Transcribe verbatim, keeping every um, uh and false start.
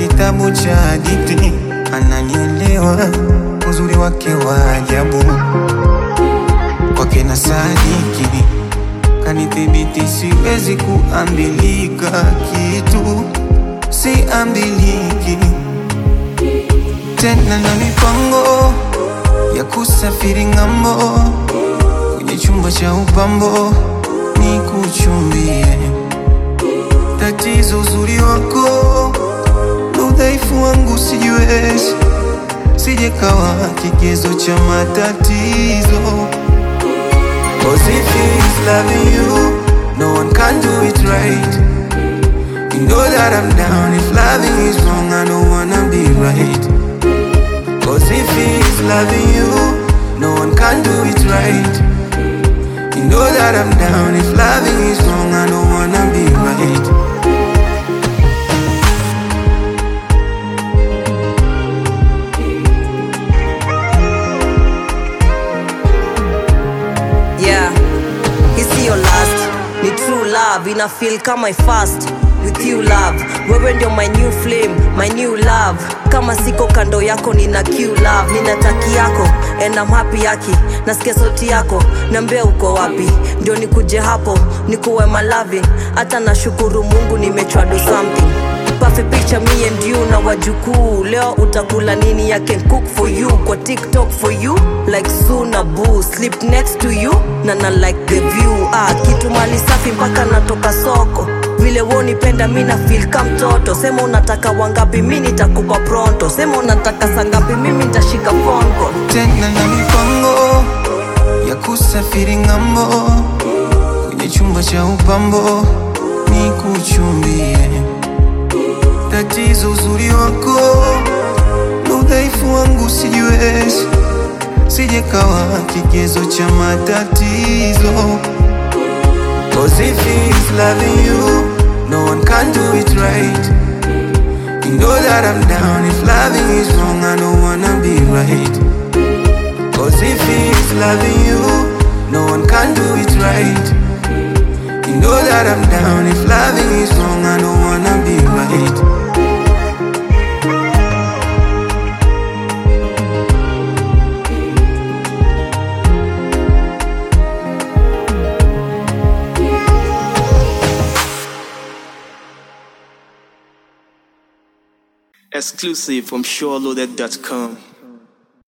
kitabu cha hadithi, ananielewa uzuri wake wa ajabu. Kwake na sadiki, kanithibiti siwezi kuambilika kitu, siambiliki tena na mipango ya kusafiri ngambo, kwenye chumba cha upambo ni kuchumbie. Tatizo uzuri wako, udhaifu wangu sijiwezi, sijekawa kigezo cha matatizo. Cause if he's loving you, no one can do it right. You know that I'm down, if loving is wrong, I don't wanna be right. Cause if he's loving you, no one can do it right. You know that I'm down, if loving is wrong, I don't wanna be right. Ni true love, ina feel kama I fast with you love. Wewe ndio my new flame, my new love. Kama siko kando yako nina Q love. Nina taki yako, and I'm happy yaki. Nasikia sauti yako, niambia uko wapi. Ndio nikuje hapo, nikuwe my loving. Hata nashukuru Mungu nimechwa do something. Perfect picture me and you na wajukuu. Leo utakula nini, I can cook for you. Kwa TikTok for you, like Suna Boo. Sleep next to you, na na like the view. Ah, kitu mali safi mpaka natoka soko. Vile woni penda mina feel kama mtoto. Sema unataka wangapi mimi nitakupa pronto. Sema unataka sangapi mimi nitashika phone call. Tena na mipango ya kusafiri ngambo, kwenye chumba cha upambo ni kuchumbie. Tatizo uzuri wako, udhaifu wangu sijiwezi, sijekawa kigezo cha matatizo. Cause if he's loving you, no one can do it right. You know that I'm down, if loving is wrong, I don't wanna be right. Cause if he's loving you, no one can do it right. You know that I'm down, if loving is wrong, I don't wanna be right. Exclusive from SureLoaded dot com.